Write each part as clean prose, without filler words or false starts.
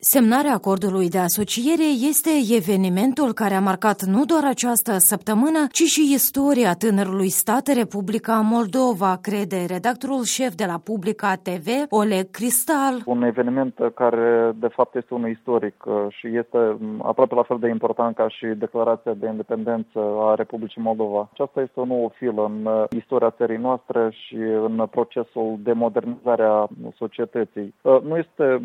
Semnarea acordului de asociere este evenimentul care a marcat nu doar această săptămână, ci și istoria tânărului stat Republica Moldova, crede redactorul șef de la Publica TV, Oleg Cristal. Un eveniment care de fapt este unul istoric și este aproape la fel de important ca și declarația de independență a Republicii Moldova. Aceasta este o nouă filă în istoria țării noastre și în procesul de modernizare a societății. Nu este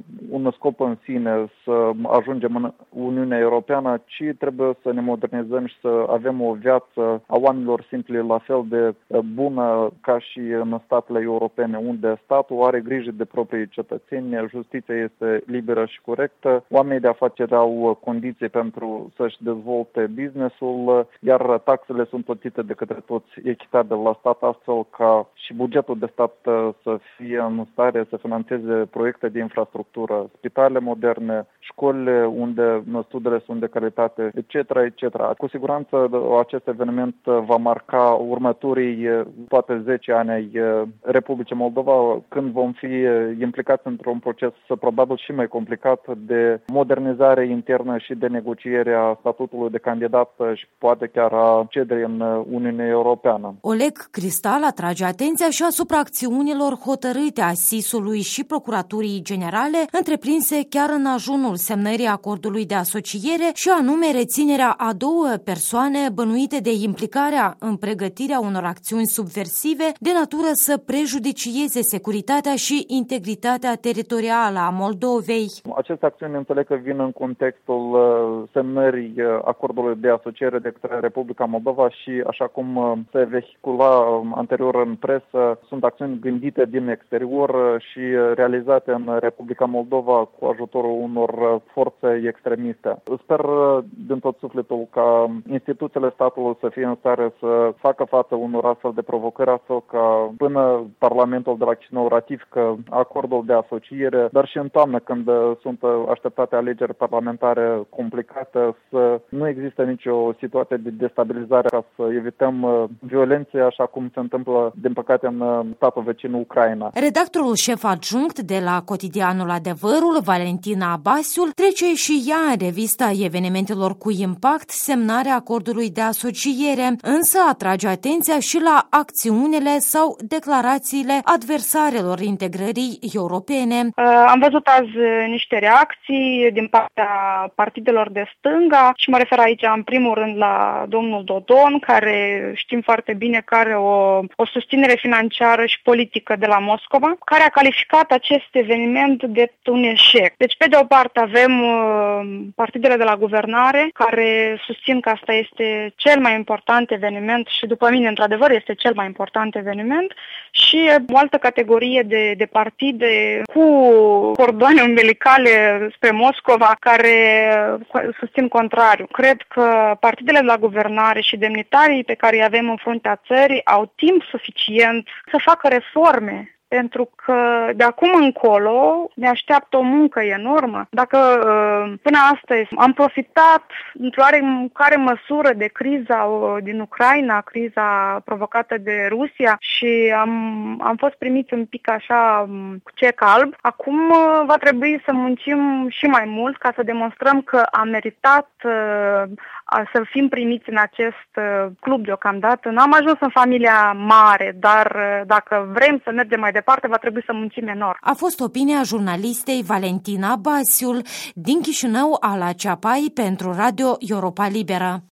un scop în sine să ajungem în Uniunea Europeană, ci trebuie să ne modernizăm și să avem o viață a oamenilor simpli la fel de bună ca și în statele europene, unde statul are grijă de proprii cetățeni, justiția este liberă și corectă, oamenii de afaceri au condiții pentru să-și dezvolte business-ul, iar taxele sunt plătite de către toți echitabil la stat, astfel ca și bugetul de stat să fie în stare să finanțeze proiecte de infrastructură, spitale moderne, școlile unde studiile sunt de calitate, etc., etc. Cu siguranță acest eveniment va marca următorii poate 10 ani ai Republicii Moldova, când vom fi implicați într-un proces probabil și mai complicat de modernizare internă și de negociere a statutului de candidat și poate chiar a cederii în Uniunea Europeană. Oleg Cristal atrage atenția și asupra acțiunilor hotărâte a SIS-ului și Procuraturii Generale, întreprinse chiar în ajunul semnării acordului de asociere, și anume reținerea a 2 persoane bănuite de implicarea în pregătirea unor acțiuni subversive de natură să prejudicieze securitatea și integritatea teritorială a Moldovei. Aceste acțiuni înțeleg că vin în contextul semnării acordului de asociere de către Republica Moldova și, așa cum se vehicula anterior în presă, sunt acțiuni gândite din exterior și realizate în Republica Moldova cu ajutorul unor forțe extremiste. Sper din tot sufletul ca instituțiile statului să fie în stare să facă față unor astfel de provocări, astfel ca până Parlamentul de la Chișinău ratifică acordul de asociere, dar și în toamnă, când sunt așteptate alegeri parlamentare complicate, să nu există nicio situație de destabilizare, ca să evităm violențe, așa cum se întâmplă, din păcate, în statul vecin Ucraina. Redactorul șef adjunct de la cotidianul Adevărul, Valentina Abasiul, trece și ea în revista evenimentelor cu impact semnarea acordului de asociere, însă atrage atenția și la acțiunile sau declarațiile adversarelor integrării europene. Am văzut azi niște reacții din partea partidelor de stânga și mă refer aici în primul rând la domnul Dodon, care știm foarte bine că are o susținere financiară și politică de la Moscova, care a calificat acest eveniment de un eșec. Deci, pe de o parte, avem partidele de la guvernare care susțin că asta este cel mai important eveniment și, după mine, într-adevăr, este cel mai important eveniment, și o altă categorie de partide cu cordoane umbilicale spre Moscova care susțin contrariu. Cred că partidele de la guvernare și demnitarii pe care îi avem în fruntea țării au timp suficient să facă reforme, pentru că de acum încolo ne așteaptă o muncă enormă. Dacă până astăzi am profitat într-o oarecare măsură de criza din Ucraina, criza provocată de Rusia, și am fost primiți un pic așa cu cec alb, acum va trebui să muncim și mai mult ca să demonstrăm că am meritat să fim primiți în acest club deocamdată. N-am ajuns în familia mare, dar dacă vrem să mergem mai departe, va trebui să muncim enorm. A fost opinia jurnalistei Valentina Abasiul din Chișinău, Ala Ceapai, pentru Radio Europa Liberă.